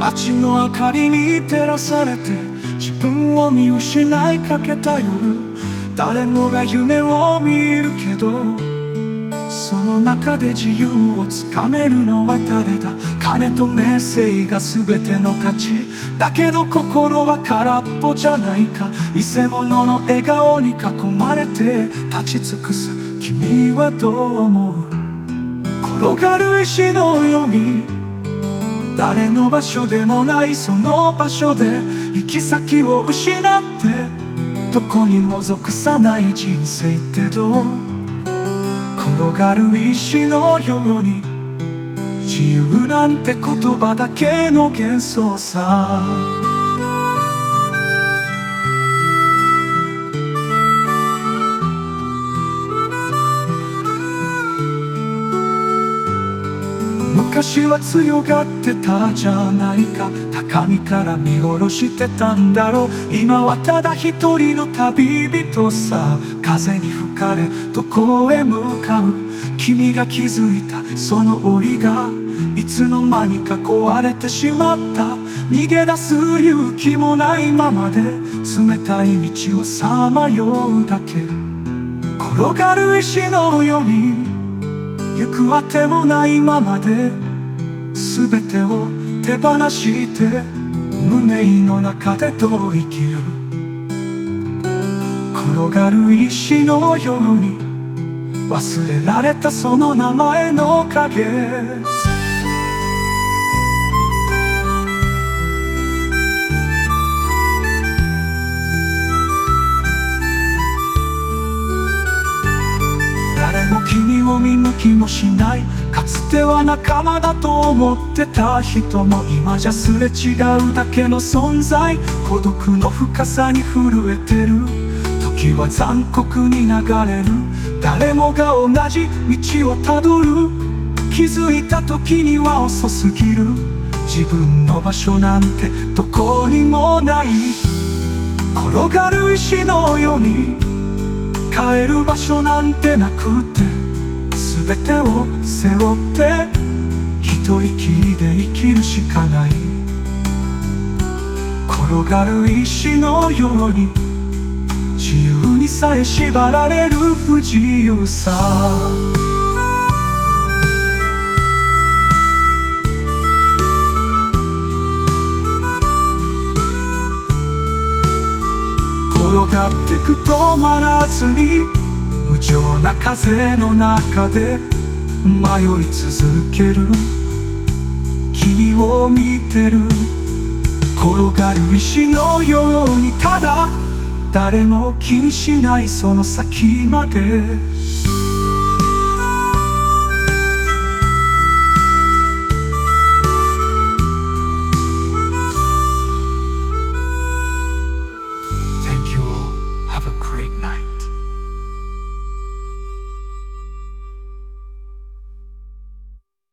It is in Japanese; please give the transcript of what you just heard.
街の明かりに照らされて自分を見失いかけた夜、誰もが夢を見るけど、その中で自由をつかめるのは誰だ。金と名声が全ての価値だけど、心は空っぽじゃないか。偽物の笑顔に囲まれて立ち尽くす君はどう思う。転がる石のように誰の場所でもないその場所で行き先を失って、どこにも属さない人生ってどう。転がる石のように自由なんて言葉だけの幻想さ。昔は強がってたじゃないか。高みから見下ろしてたんだろう。今はただ一人の旅人さ。風に吹かれどこへ向かう。君が気づいたその檻がいつの間にか壊れてしまった。逃げ出す勇気もないままで冷たい道をさまようだけ。転がる石のように行くあてもないままで全てを手放して無名の中でどう生きる。転がる石のように忘れられたその名前の影。誰も君を見向きもしない。かつては仲間だと思ってた人も今じゃすれ違うだけの存在。孤独の深さに震えてる。時は残酷に流れる。誰もが同じ道をたどる。気づいた時には遅すぎる。自分の場所なんてどこにもない。転がる石のように帰る場所なんてなくて、全てを背負って一人きりで生きるしかない。転がる石のように自由にさえ縛られる不自由さ。転がってく止まらずに無情な風の中で迷い続ける君を見てる。転がる石のようにただ誰も気にしないその先まで。